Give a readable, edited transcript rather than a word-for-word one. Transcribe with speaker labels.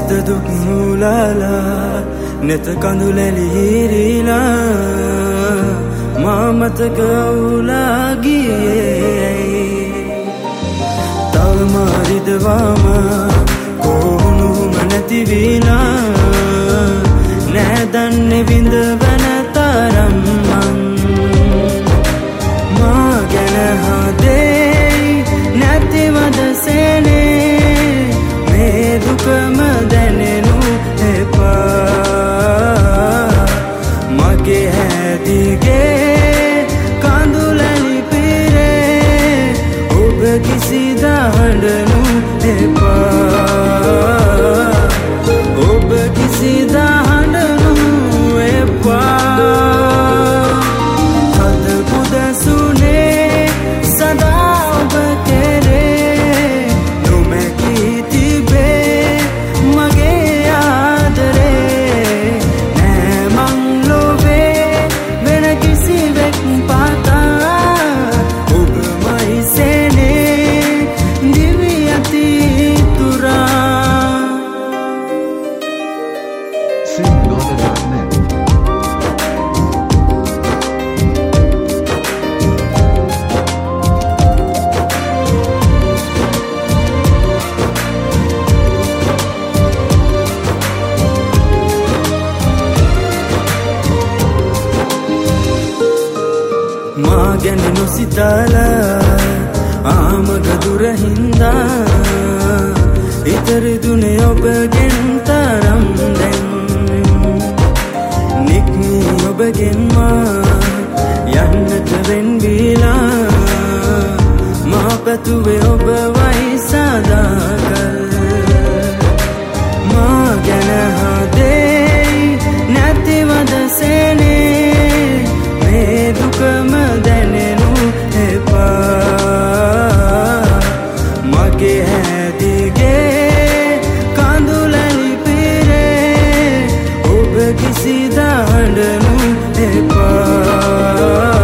Speaker 1: සිත දුක් මූලාලා නෙත කඳුලැලි හිරිලා මා මතක උලා ගියේ තවම රිදවාම කොහොනුම නැති විලා නෑ දන්නේ විඳවන තරම් මං මා ගැන හදේ නැතිවද සේනේ මේ දුකම දැනෙනු එපා මගේ හැදිගේ කඳුලැලි පිරේ ඔබ කිසිදා හඬනු එපා ඔබ කිසිදා හඬනු එපා හද පුදසුනේ සදා ඔබ කෙරේ නොමැකී තිබේ මගේ ආදරේ නෑ මං ලොවේ වෙන කිසිවෙක් පාතා ඔබමයි සේනේ දිවි අතීතුරා මා ගැන නොසිතාලා ආමග දුර හින්දා ඉතරිදුනේ ඔබගෙන් තරම් දැන් නික්මී ඔබගෙන් මා යන්නට වෙන්වීලා මා පැතුවේ ඔබ වයි සදාකල් මා ගැන හදේ නැතිවද සේනේ මේ දුකම දැනෙනු එපා මගේ හැදිගේ කඳුලැලි පිරේ ඔබ කිසිදා හඬනු එපා